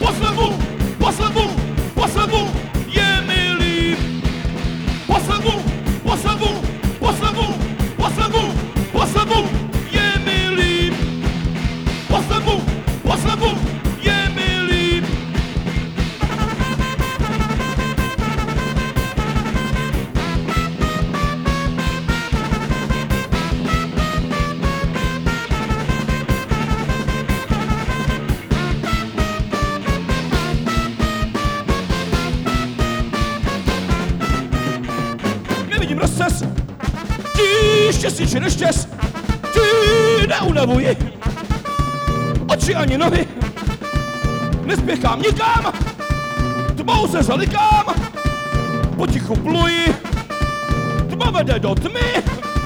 poslevu, je mi líp. Poslevu, je mi líp. Poslevu, je mi líp. Nevidím rozces, ti štěstí či neštěst, ti neunavuji, oči ani nohy, nespěchám nikam, tmou se zalikám, potichu pluji, tma vede do tmy.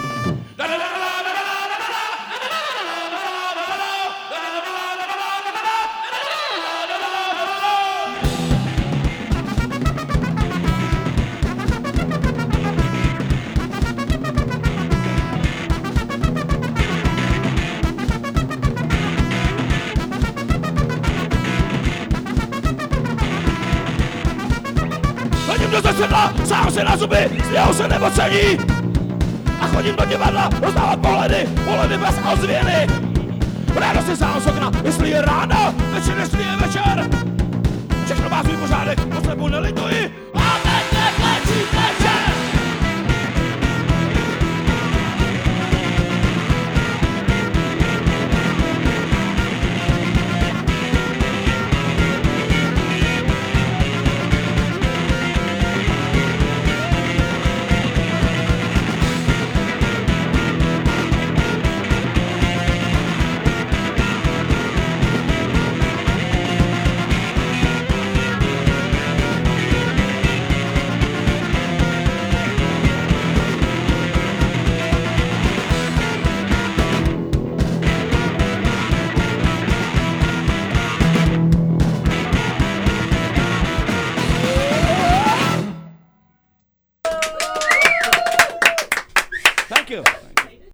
Hledím do zrcadla, sám se na zuby, směju se nebo cení. A chodím do divadla, rozdávat pohledy bez ozvěny. Ráno si sám z okna, jestli je ráno, večer jestli je večer. Všechno má svůj pořádek, po sebu nelidí.